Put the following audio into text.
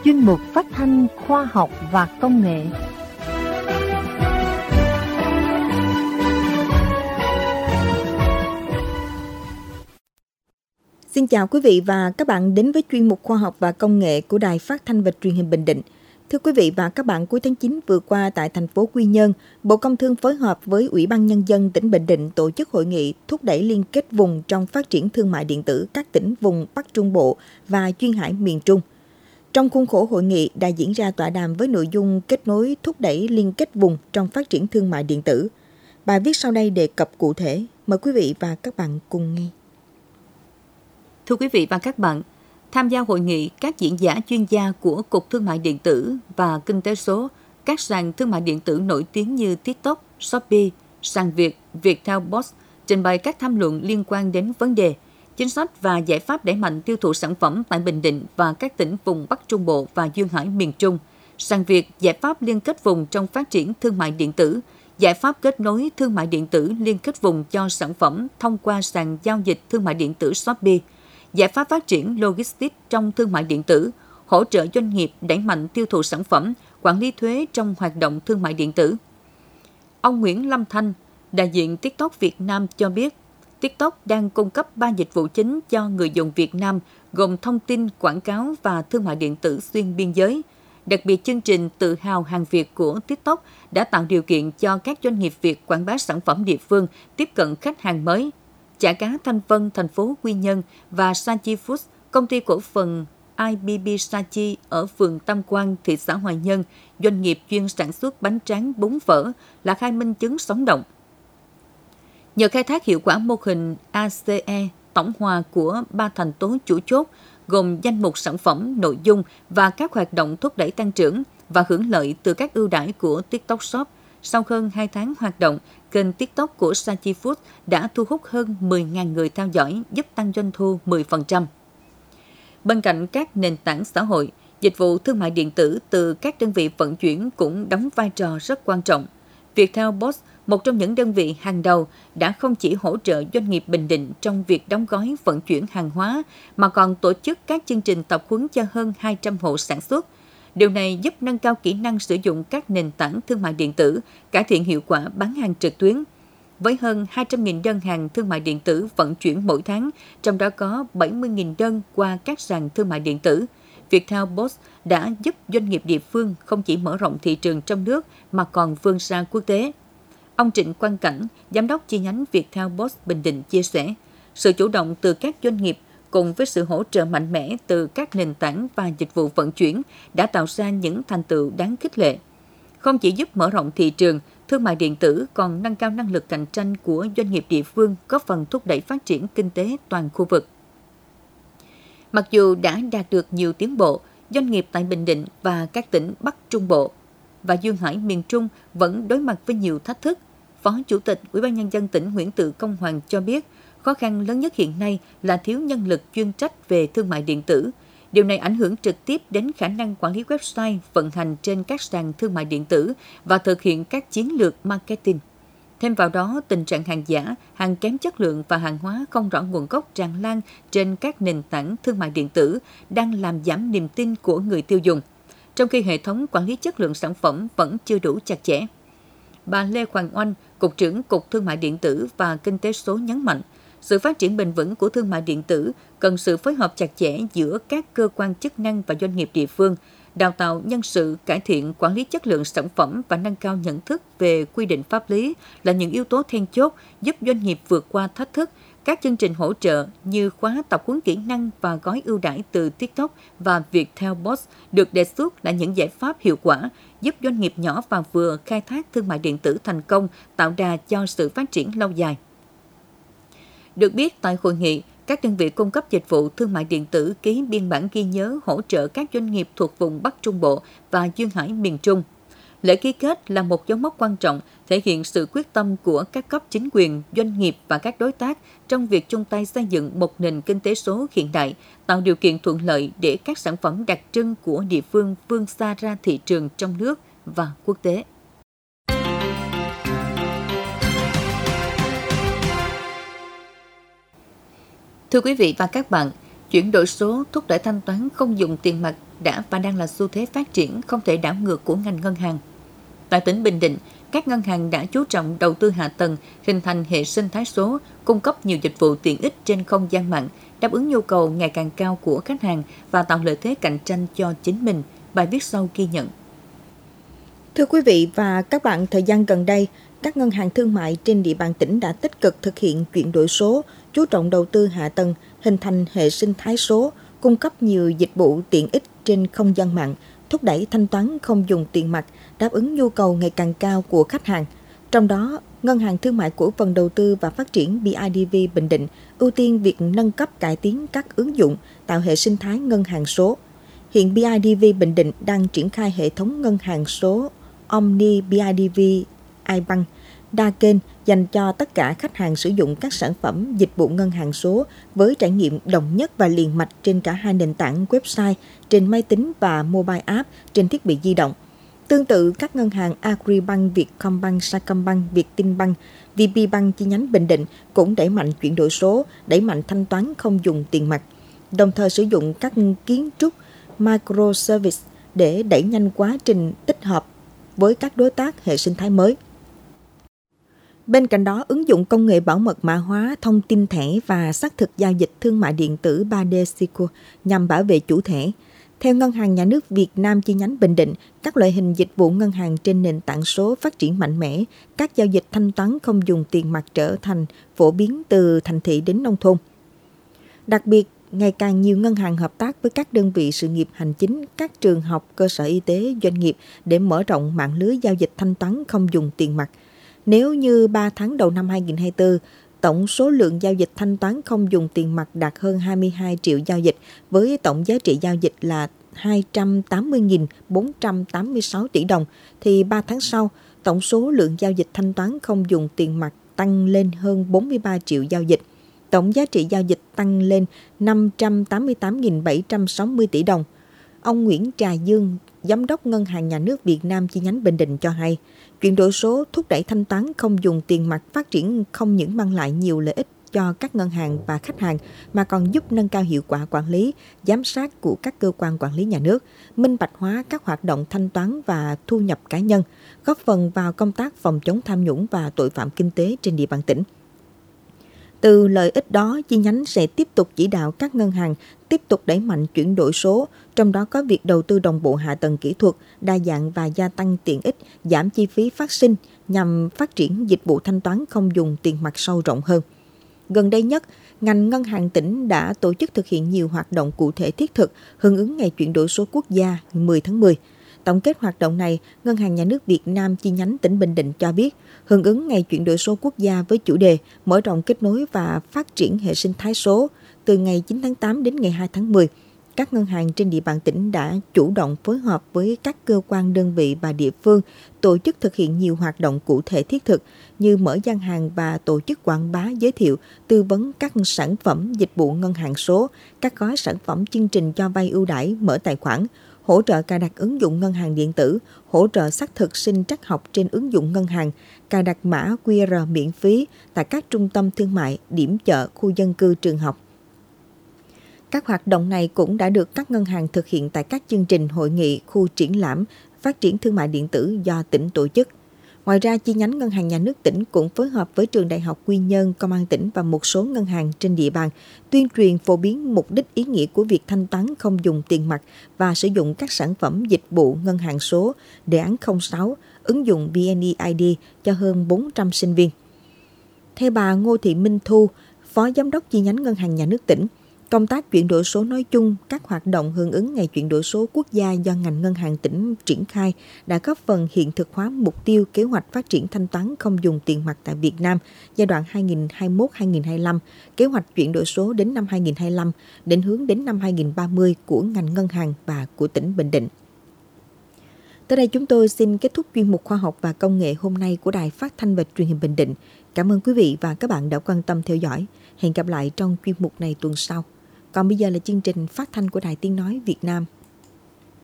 chuyên mục phát thanh khoa học và công nghệ. Xin chào quý vị và các bạn đến với chuyên mục khoa học và công nghệ của Đài Phát thanh và Truyền hình Bình Định. Thưa quý vị và các bạn, cuối tháng 9 vừa qua tại thành phố Quy Nhơn, Bộ Công Thương phối hợp với Ủy ban Nhân dân tỉnh Bình Định tổ chức hội nghị thúc đẩy liên kết vùng trong phát triển thương mại điện tử các tỉnh vùng Bắc Trung Bộ và Duyên Hải miền Trung. Trong khuôn khổ hội nghị đã diễn ra tọa đàm với nội dung kết nối thúc đẩy liên kết vùng trong phát triển thương mại điện tử. Bài viết sau đây đề cập cụ thể. Mời quý vị và các bạn cùng nghe. Thưa quý vị và các bạn, tham gia hội nghị các diễn giả chuyên gia của Cục Thương mại Điện tử và Kinh tế số, các sàn thương mại điện tử nổi tiếng như TikTok, Shopee, sàn Việt, Viettel Post trình bày các tham luận liên quan đến vấn đề, chính sách và giải pháp đẩy mạnh tiêu thụ sản phẩm tại Bình Định và các tỉnh vùng Bắc Trung Bộ và Duyên Hải miền Trung. Sàn Việt, giải pháp liên kết vùng trong phát triển thương mại điện tử, giải pháp kết nối thương mại điện tử liên kết vùng cho sản phẩm thông qua sàn giao dịch thương mại điện tử Shopee, giải pháp phát triển logistics trong thương mại điện tử, hỗ trợ doanh nghiệp đẩy mạnh tiêu thụ sản phẩm, quản lý thuế trong hoạt động thương mại điện tử. Ông Nguyễn Lâm Thanh, đại diện TikTok Việt Nam cho biết, TikTok đang cung cấp 3 dịch vụ chính cho người dùng Việt Nam, gồm thông tin, quảng cáo và thương mại điện tử xuyên biên giới. Đặc biệt, chương trình Tự hào hàng Việt của TikTok đã tạo điều kiện cho các doanh nghiệp Việt quảng bá sản phẩm địa phương, tiếp cận khách hàng mới. Chả cá Thanh Vân, thành phố Quy Nhơn và Sachi Foods, công ty cổ phần IBB Sachi ở phường Tam Quan, thị xã Hoài Nhơn, doanh nghiệp chuyên sản xuất bánh tráng bún phở, là khai minh chứng sống động. Nhờ khai thác hiệu quả mô hình ACE tổng hòa của 3 thành tố chủ chốt, gồm danh mục sản phẩm, nội dung và các hoạt động thúc đẩy tăng trưởng và hưởng lợi từ các ưu đãi của TikTok Shop, sau hơn 2 tháng hoạt động, kênh TikTok của Sachi Foods đã thu hút hơn 10.000 người theo dõi, giúp tăng doanh thu 10%. Bên cạnh các nền tảng xã hội, dịch vụ thương mại điện tử từ các đơn vị vận chuyển cũng đóng vai trò rất quan trọng. Viettel Post, một trong những đơn vị hàng đầu, đã không chỉ hỗ trợ doanh nghiệp Bình Định trong việc đóng gói vận chuyển hàng hóa, mà còn tổ chức các chương trình tập huấn cho hơn 200 hộ sản xuất. Điều này giúp nâng cao kỹ năng sử dụng các nền tảng thương mại điện tử, cải thiện hiệu quả bán hàng trực tuyến. Với hơn 200.000 đơn hàng thương mại điện tử vận chuyển mỗi tháng, trong đó có 70.000 đơn qua các sàn thương mại điện tử, Viettel Post đã giúp doanh nghiệp địa phương không chỉ mở rộng thị trường trong nước mà còn vươn ra quốc tế. Ông Trịnh Quang Cảnh, giám đốc chi nhánh Viettel Post Bình Định chia sẻ, sự chủ động từ các doanh nghiệp cùng với sự hỗ trợ mạnh mẽ từ các nền tảng và dịch vụ vận chuyển đã tạo ra những thành tựu đáng khích lệ. Không chỉ giúp mở rộng thị trường, thương mại điện tử còn nâng cao năng lực cạnh tranh của doanh nghiệp địa phương, góp phần thúc đẩy phát triển kinh tế toàn khu vực. Mặc dù đã đạt được nhiều tiến bộ, doanh nghiệp tại Bình Định và các tỉnh Bắc Trung Bộ và Duyên Hải miền Trung vẫn đối mặt với nhiều thách thức. Phó Chủ tịch Ủy ban Nhân dân tỉnh Nguyễn Tự Công Hoàng cho biết, khó khăn lớn nhất hiện nay là thiếu nhân lực chuyên trách về thương mại điện tử. Điều này ảnh hưởng trực tiếp đến khả năng quản lý website, vận hành trên các sàn thương mại điện tử và thực hiện các chiến lược marketing. Thêm vào đó, tình trạng hàng giả, hàng kém chất lượng và hàng hóa không rõ nguồn gốc tràn lan trên các nền tảng thương mại điện tử đang làm giảm niềm tin của người tiêu dùng, trong khi hệ thống quản lý chất lượng sản phẩm vẫn chưa đủ chặt chẽ. Bà Lê Hoàng Oanh, Cục trưởng Cục Thương mại Điện tử và Kinh tế số nhấn mạnh, sự phát triển bền vững của thương mại điện tử cần sự phối hợp chặt chẽ giữa các cơ quan chức năng và doanh nghiệp địa phương, đào tạo nhân sự, cải thiện quản lý chất lượng sản phẩm và nâng cao nhận thức về quy định pháp lý là những yếu tố then chốt giúp doanh nghiệp vượt qua thách thức. Các chương trình hỗ trợ như khóa tập huấn kỹ năng và gói ưu đãi từ TikTok và Viettel Post được đề xuất là những giải pháp hiệu quả giúp doanh nghiệp nhỏ và vừa khai thác thương mại điện tử thành công, tạo đà cho sự phát triển lâu dài. Được biết, tại hội nghị, các đơn vị cung cấp dịch vụ thương mại điện tử ký biên bản ghi nhớ hỗ trợ các doanh nghiệp thuộc vùng Bắc Trung Bộ và Duyên Hải miền Trung. Lễ ký kết là một dấu mốc quan trọng thể hiện sự quyết tâm của các cấp chính quyền, doanh nghiệp và các đối tác trong việc chung tay xây dựng một nền kinh tế số hiện đại, tạo điều kiện thuận lợi để các sản phẩm đặc trưng của địa phương vươn xa ra thị trường trong nước và quốc tế. Thưa quý vị và các bạn, Chuyển đổi số thúc đẩy thanh toán không dùng tiền mặt đã và đang là xu thế phát triển không thể đảo ngược của ngành ngân hàng. Tại tỉnh Bình Định, các ngân hàng đã chú trọng đầu tư hạ tầng, hình thành hệ sinh thái số, cung cấp nhiều dịch vụ tiện ích trên không gian mạng, đáp ứng nhu cầu ngày càng cao của khách hàng và tạo lợi thế cạnh tranh cho chính mình. Bài viết sau ghi nhận. Thưa quý vị và các bạn, thời gian gần đây, các ngân hàng thương mại trên địa bàn tỉnh đã tích cực thực hiện chuyển đổi số, chú trọng đầu tư hạ tầng, hình thành hệ sinh thái số, cung cấp nhiều dịch vụ tiện ích trên không gian mạng, thúc đẩy thanh toán không dùng tiền mặt, đáp ứng nhu cầu ngày càng cao của khách hàng. Trong đó, Ngân hàng Thương mại Cổ phần Đầu tư và Phát triển BIDV Bình Định ưu tiên việc nâng cấp cải tiến các ứng dụng, tạo hệ sinh thái ngân hàng số. Hiện BIDV Bình Định đang triển khai hệ thống ngân hàng số Omni BIDV iBank đa kênh dành cho tất cả khách hàng sử dụng các sản phẩm dịch vụ ngân hàng số với trải nghiệm đồng nhất và liền mạch trên cả hai nền tảng website, trên máy tính và mobile app trên thiết bị di động. Tương tự, các ngân hàng Agribank, Vietcombank, Sacombank, Vietinbank, VPBank chi nhánh Bình Định cũng đẩy mạnh chuyển đổi số, đẩy mạnh thanh toán không dùng tiền mặt, đồng thời sử dụng các kiến trúc microservice để đẩy nhanh quá trình tích hợp với các đối tác hệ sinh thái mới. Bên cạnh đó, ứng dụng công nghệ bảo mật mã hóa thông tin thẻ và xác thực giao dịch thương mại điện tử 3D Secure nhằm bảo vệ chủ thẻ. Theo Ngân hàng Nhà nước Việt Nam chi nhánh Bình Định, các loại hình dịch vụ ngân hàng trên nền tảng số phát triển mạnh mẽ, các giao dịch thanh toán không dùng tiền mặt trở thành phổ biến từ thành thị đến nông thôn. Đặc biệt, ngày càng nhiều ngân hàng hợp tác với các đơn vị sự nghiệp hành chính, các trường học, cơ sở y tế, doanh nghiệp để mở rộng mạng lưới giao dịch thanh toán không dùng tiền mặt. Nếu như 3 tháng đầu năm 2024, tổng số lượng giao dịch thanh toán không dùng tiền mặt đạt hơn 22 triệu giao dịch với tổng giá trị giao dịch là 280.486 tỷ đồng, thì 3 tháng sau, tổng số lượng giao dịch thanh toán không dùng tiền mặt tăng lên hơn 43 triệu giao dịch. Tổng giá trị giao dịch tăng lên 588.760 tỷ đồng. Ông Nguyễn Trà Dương, Giám đốc Ngân hàng Nhà nước Việt Nam chi nhánh Bình Định cho hay, chuyển đổi số thúc đẩy thanh toán không dùng tiền mặt phát triển không những mang lại nhiều lợi ích cho các ngân hàng và khách hàng mà còn giúp nâng cao hiệu quả quản lý, giám sát của các cơ quan quản lý nhà nước, minh bạch hóa các hoạt động thanh toán và thu nhập cá nhân, góp phần vào công tác phòng chống tham nhũng và tội phạm kinh tế trên địa bàn tỉnh. Từ lợi ích đó, chi nhánh sẽ tiếp tục chỉ đạo các ngân hàng tiếp tục đẩy mạnh chuyển đổi số, trong đó có việc đầu tư đồng bộ hạ tầng kỹ thuật, đa dạng và gia tăng tiện ích, giảm chi phí phát sinh nhằm phát triển dịch vụ thanh toán không dùng tiền mặt sâu rộng hơn. Gần đây nhất, ngành ngân hàng tỉnh đã tổ chức thực hiện nhiều hoạt động cụ thể thiết thực hưởng ứng Ngày chuyển đổi số quốc gia 10 tháng 10. Tổng kết hoạt động này, Ngân hàng Nhà nước Việt Nam chi nhánh tỉnh Bình Định cho biết, hưởng ứng Ngày chuyển đổi số quốc gia với chủ đề mở rộng kết nối và phát triển hệ sinh thái số từ ngày 9 tháng 8 đến ngày 2 tháng 10, các ngân hàng trên địa bàn tỉnh đã chủ động phối hợp với các cơ quan đơn vị và địa phương tổ chức thực hiện nhiều hoạt động cụ thể thiết thực như mở gian hàng và tổ chức quảng bá giới thiệu, tư vấn các sản phẩm dịch vụ ngân hàng số, các gói sản phẩm chương trình cho vay ưu đãi mở tài khoản, hỗ trợ cài đặt ứng dụng ngân hàng điện tử, hỗ trợ xác thực sinh trắc học trên ứng dụng ngân hàng, cài đặt mã QR miễn phí tại các trung tâm thương mại, điểm chợ, khu dân cư, trường học. Các hoạt động này cũng đã được các ngân hàng thực hiện tại các chương trình hội nghị, khu triển lãm, phát triển thương mại điện tử do tỉnh tổ chức. Ngoài ra, chi nhánh Ngân hàng Nhà nước tỉnh cũng phối hợp với Trường Đại học Quy Nhơn, Công an tỉnh và một số ngân hàng trên địa bàn tuyên truyền phổ biến mục đích ý nghĩa của việc thanh toán không dùng tiền mặt và sử dụng các sản phẩm dịch vụ ngân hàng số, đề án 06, ứng dụng VNeID cho hơn 400 sinh viên. Theo bà Ngô Thị Minh Thu, Phó Giám đốc chi nhánh Ngân hàng Nhà nước tỉnh, công tác chuyển đổi số nói chung, các hoạt động hưởng ứng Ngày chuyển đổi số quốc gia do ngành ngân hàng tỉnh triển khai đã góp phần hiện thực hóa mục tiêu kế hoạch phát triển thanh toán không dùng tiền mặt tại Việt Nam giai đoạn 2021-2025, kế hoạch chuyển đổi số đến năm 2025, định hướng đến năm 2030 của ngành ngân hàng và của tỉnh Bình Định. Tới đây chúng tôi xin kết thúc chuyên mục Khoa học và Công nghệ hôm nay của Đài Phát thanh và Truyền hình Bình Định. Cảm ơn quý vị và các bạn đã quan tâm theo dõi. Hẹn gặp lại trong chuyên mục này tuần sau. Còn bây giờ là chương trình phát thanh của Đài Tiếng Nói Việt Nam.